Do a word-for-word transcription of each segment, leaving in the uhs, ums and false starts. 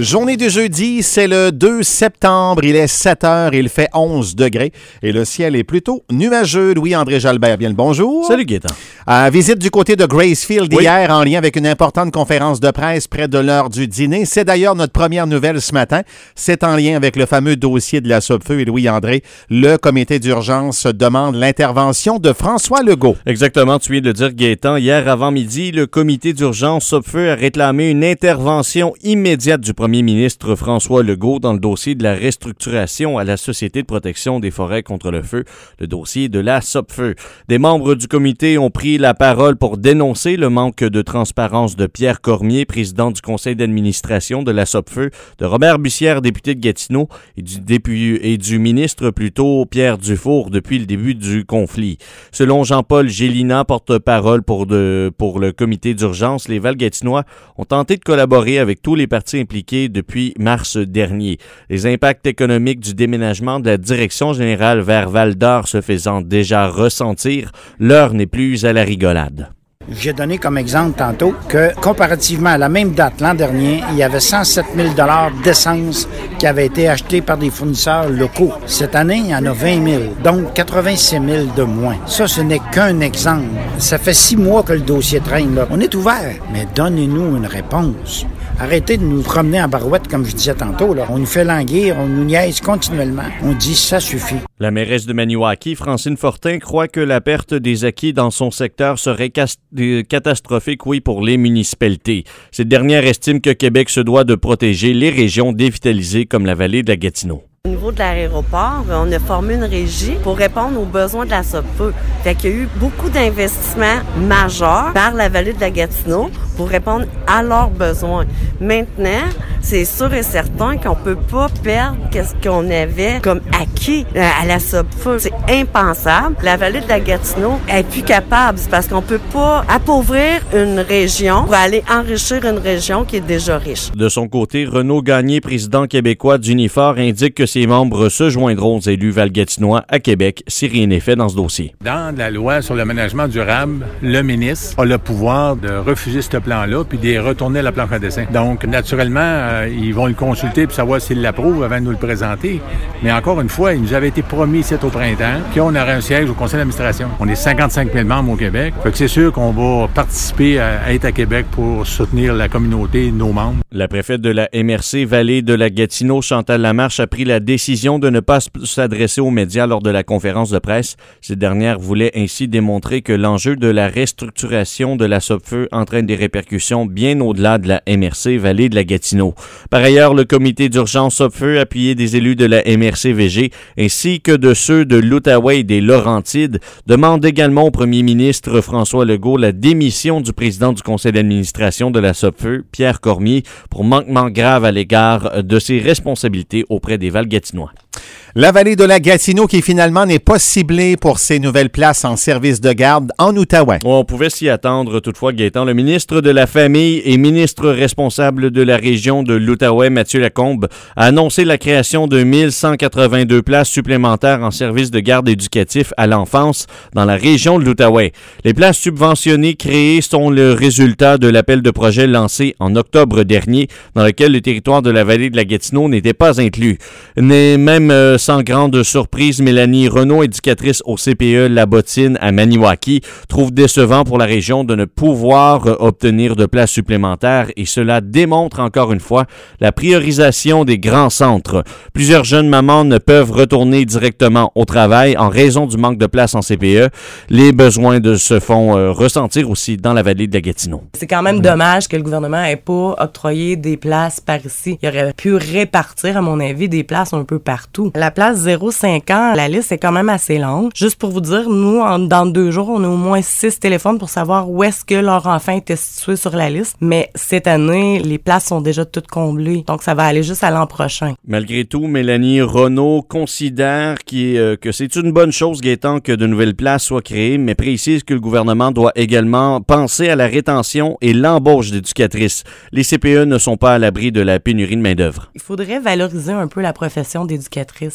Journée du jeudi, c'est le deux septembre, il est sept heures, il fait onze degrés et le ciel est plutôt nuageux. Louis-André Jalbert, bien le bonjour. Salut Gaétan. Euh, visite du côté de Gracefield oui. hier en lien avec une importante conférence de presse près de l'heure du dîner. C'est d'ailleurs notre première nouvelle ce matin. C'est en lien avec le fameux dossier de la Sopfeu et Louis-André. Le comité d'urgence demande l'intervention de François Legault. Exactement, tu viens de le dire Gaétan. Hier avant midi, le comité d'urgence Sopfeu a réclamé une intervention immédiate du premier ministre François Legault dans le dossier de la restructuration à la Société de protection des forêts contre le feu, le dossier de la Sopfeu. Des membres du comité ont pris la parole pour dénoncer le manque de transparence de Pierre Cormier, président du conseil d'administration de la Sopfeu, de Robert Bussière, député de Gatineau, et du, dépu- et du ministre plutôt Pierre Dufour depuis le début du conflit. Selon Jean-Paul Gélina, porte-parole pour, de, pour le comité d'urgence, les Val-Gatinois ont tenté de collaborer avec tous les partis impliqués depuis mars dernier. Les impacts économiques du déménagement de la direction générale vers Val-d'Or se faisant déjà ressentir, l'heure n'est plus à la rigolade. J'ai donné comme exemple tantôt que, comparativement à la même date l'an dernier, il y avait cent sept mille dollars d'essence qui avait été acheté par des fournisseurs locaux. Cette année, il y en a vingt mille, donc quatre-vingt-six mille de moins. Ça, ce n'est qu'un exemple. Ça fait six mois que le dossier traîne, là. On est ouvert, mais donnez-nous une réponse. Arrêtez de nous promener en barouette, comme je disais tantôt, là. On nous fait languir, on nous niaise continuellement. On dit ça suffit. La mairesse de Maniwaki, Francine Fortin, croit que la perte des acquis dans son secteur serait cas- catastrophique, oui, pour les municipalités. Cette dernière estime que Québec se doit de protéger les régions dévitalisées comme la vallée de la Gatineau. Au niveau de l'aéroport, on a formé une régie pour répondre aux besoins de la Sopfeu. Fait qu'il y a eu beaucoup d'investissements majeurs par la vallée de la Gatineau pour répondre à leurs besoins. Maintenant, c'est sûr et certain qu'on peut pas perdre ce qu'on avait comme acquis à la Sopfeu. C'est impensable. La vallée de la Gatineau est plus capable. C'est parce qu'on peut pas appauvrir une région pour aller enrichir une région qui est déjà riche. De son côté, Renaud Gagné, président québécois d'Unifor, indique que ses membres se joindront aux élus val-gatinois à Québec si rien n'est fait dans ce dossier. Dans la loi sur le management durable, le ministre a le pouvoir de refuser ce plan-là puis de les retourner à la planche à dessin. Donc, naturellement, euh, ils vont le consulter pour savoir s'il l'approuve avant de nous le présenter. Mais encore une fois, il nous avait été promis ici au printemps qu'on aurait un siège au conseil d'administration. On est cinquante-cinq mille membres au Québec. Fait que c'est sûr qu'on va participer à, à être à Québec pour soutenir la communauté, nos membres. La préfète de la M R C Vallée de la Gatineau, Chantal Lamarche, a pris la décision de ne pas s'adresser aux médias lors de la conférence de presse. Cette dernière voulait ainsi démontrer que l'enjeu de la restructuration de la Sopfeu entraîne des répercussions bien au-delà de la M R C Vallée de la Gatineau. Par ailleurs, le comité d'urgence Sopfeu, appuyé des élus de la M R C V G ainsi que de ceux de l'Outaouais et des Laurentides, demande également au premier ministre François Legault la démission du président du conseil d'administration de la Sopfeu, Pierre Cormier, pour manquement grave à l'égard de ses responsabilités auprès des Val-Gatinois. La vallée de la Gatineau qui finalement n'est pas ciblée pour ses nouvelles places en service de garde en Outaouais. On pouvait s'y attendre toutefois, Gaétan. Le ministre de la Famille et ministre responsable de la région de l'Outaouais, Mathieu Lacombe, a annoncé la création de mille cent quatre-vingt-deux places supplémentaires en service de garde éducatif à l'enfance dans la région de l'Outaouais. Les places subventionnées créées sont le résultat de l'appel de projet lancé en octobre dernier, dans lequel le territoire de la vallée de la Gatineau n'était pas inclus. N'est même euh, sans grande surprise, Mélanie Renaud, éducatrice au C P E La Bottine à Maniwaki, trouve décevant pour la région de ne pouvoir obtenir de places supplémentaires et cela démontre encore une fois la priorisation des grands centres. Plusieurs jeunes mamans ne peuvent retourner directement au travail en raison du manque de places en C P E. Les besoins de se font euh, ressentir aussi dans la vallée de la Gatineau. C'est quand même dommage que le gouvernement n'ait pas octroyé des places par ici. Il aurait pu répartir, à mon avis, des places un peu partout. La place zéro à cinq ans, la liste est quand même assez longue. Juste pour vous dire, nous, en, dans deux jours, on a au moins six téléphones pour savoir où est-ce que leur enfant était situé sur la liste. Mais cette année, les places sont déjà toutes comblées. Donc, ça va aller juste à l'an prochain. Malgré tout, Mélanie Renaud considère qu'il, euh, que c'est une bonne chose, Gaétan, que de nouvelles places soient créées, mais précise que le gouvernement doit également penser à la rétention et l'embauche d'éducatrices. Les C P E ne sont pas à l'abri de la pénurie de main-d'œuvre. Il faudrait valoriser un peu la profession d'éducatrice.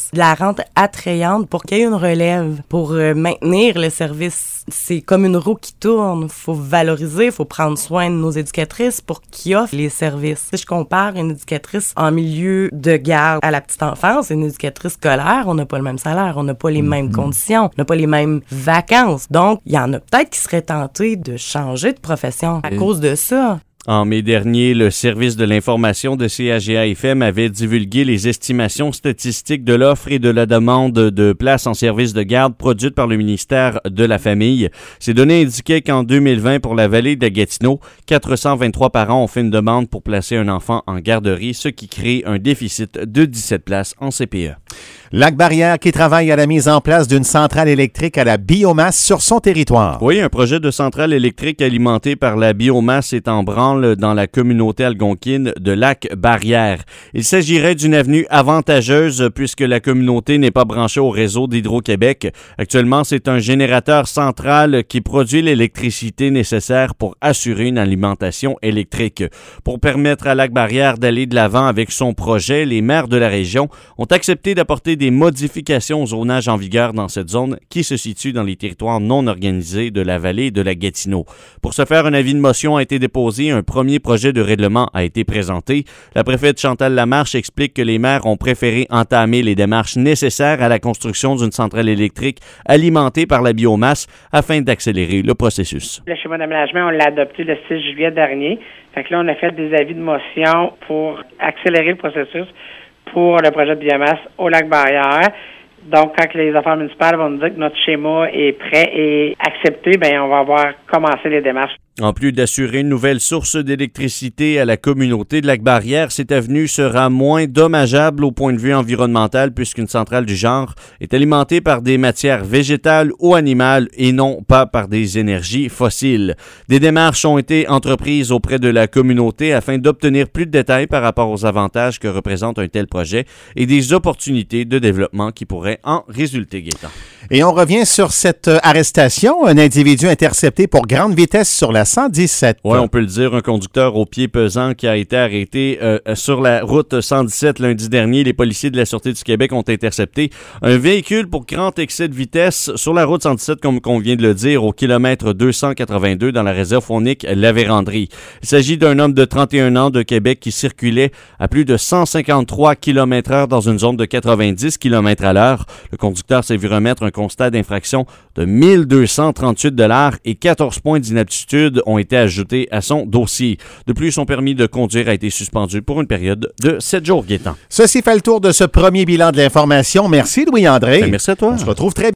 de la rente attrayante pour qu'il y ait une relève, pour euh, maintenir le service. C'est comme une roue qui tourne. Il faut valoriser, il faut prendre soin de nos éducatrices pour qu'ils offrent les services. Si je compare une éducatrice en milieu de garde à la petite enfance et une éducatrice scolaire, on n'a pas le même salaire, on n'a pas les mm-hmm. mêmes conditions, on n'a pas les mêmes vacances. Donc, il y en a peut-être qui seraient tentés de changer de profession à et... cause de ça. En mai dernier, le service de l'information de C A G A F M avait divulgué les estimations statistiques de l'offre et de la demande de places en service de garde produites par le ministère de la Famille. Ces données indiquaient qu'en deux mille vingt, pour la vallée de Gatineau, quatre cent vingt-trois parents ont fait une demande pour placer un enfant en garderie, ce qui crée un déficit de dix-sept places en C P E. Lac-Barrière qui travaille à la mise en place d'une centrale électrique à la biomasse sur son territoire. Oui, un projet de centrale électrique alimentée par la biomasse est en branle dans la communauté algonquine de Lac-Barrière. Il s'agirait d'une avenue avantageuse puisque la communauté n'est pas branchée au réseau d'Hydro-Québec. Actuellement, c'est un générateur central qui produit l'électricité nécessaire pour assurer une alimentation électrique. Pour permettre à Lac-Barrière d'aller de l'avant avec son projet, les maires de la région ont accepté d'apporter des modifications au zonage en vigueur dans cette zone qui se situe dans les territoires non organisés de la vallée de la Gatineau. Pour ce faire, un avis de motion a été déposé, un premier projet de règlement a été présenté. La préfète Chantal Lamarche explique que les maires ont préféré entamer les démarches nécessaires à la construction d'une centrale électrique alimentée par la biomasse afin d'accélérer le processus. Le schéma d'aménagement, on l'a adopté le six juillet dernier. Fait que là, on a fait des avis de motion pour accélérer le processus pour le projet de biomasse au Lac-Barrière. Donc, quand les affaires municipales vont nous dire que notre schéma est prêt et accepté, bien, on va avoir commencé les démarches. En plus d'assurer une nouvelle source d'électricité à la communauté de Lac-Barrière, cette avenue sera moins dommageable au point de vue environnemental puisqu'une centrale du genre est alimentée par des matières végétales ou animales et non pas par des énergies fossiles. Des démarches ont été entreprises auprès de la communauté afin d'obtenir plus de détails par rapport aux avantages que représente un tel projet et des opportunités de développement qui pourraient en résulter, Gaétan. Et on revient sur cette arrestation, un individu intercepté pour grande vitesse sur la cent dix-sept. Oui, on peut le dire, un conducteur au pied pesant qui a été arrêté euh, sur la route cent dix-sept lundi dernier. Les policiers de la Sûreté du Québec ont intercepté un véhicule pour grand excès de vitesse sur la route cent dix-sept, comme on vient de le dire, au kilomètre deux cent quatre-vingt-deux dans la réserve faunique La Vérandrie. Il s'agit d'un homme de trente et un ans de Québec qui circulait à plus de cent cinquante-trois kilomètres heure dans une zone de quatre-vingt-dix kilomètres à l'heure. Le conducteur s'est vu remettre un constat d'infraction de mille deux cent trente-huit dollars et quatorze points d'inaptitude ont été ajoutés à son dossier. De plus, son permis de conduire a été suspendu pour une période de sept jours, Gaétan. Ceci fait le tour de ce premier bilan de l'information. Merci Louis-André. Ben, merci à toi. On se retrouve très